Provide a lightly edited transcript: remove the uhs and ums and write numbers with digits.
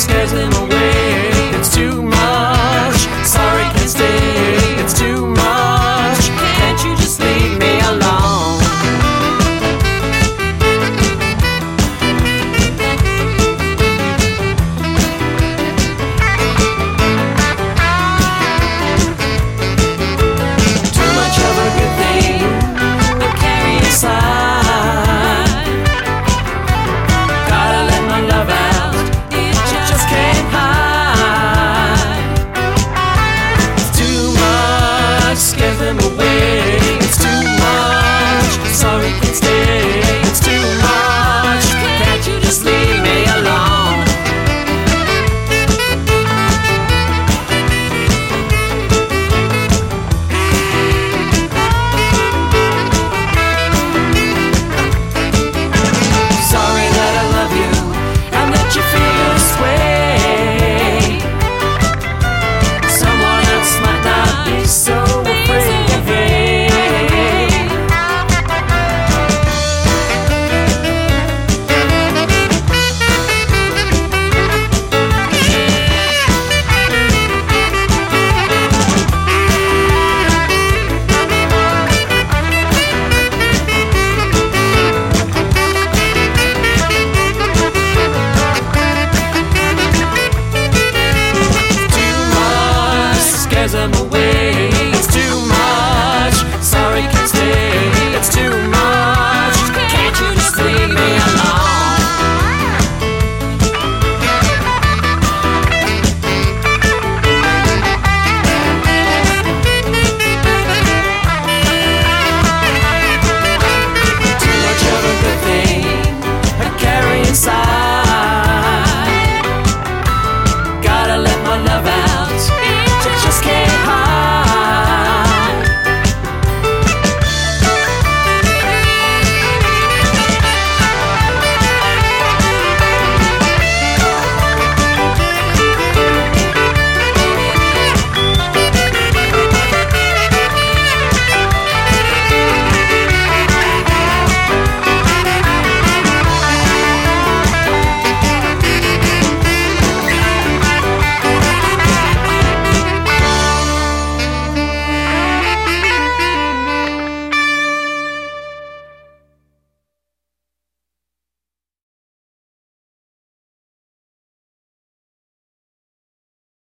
scares them away. It's too much, sorry can't stay. It's too much, can't you just leave me alone? Too much of a good thing I carry inside. Gotta let my love out, it just can't hide. It's too much, scares them away. It's too much, sorry can't stay. It's too much, can't you just leave me alone? Sorry that I love you and that you feel this way. Someone else might not be so afraid. Too much, scares them away.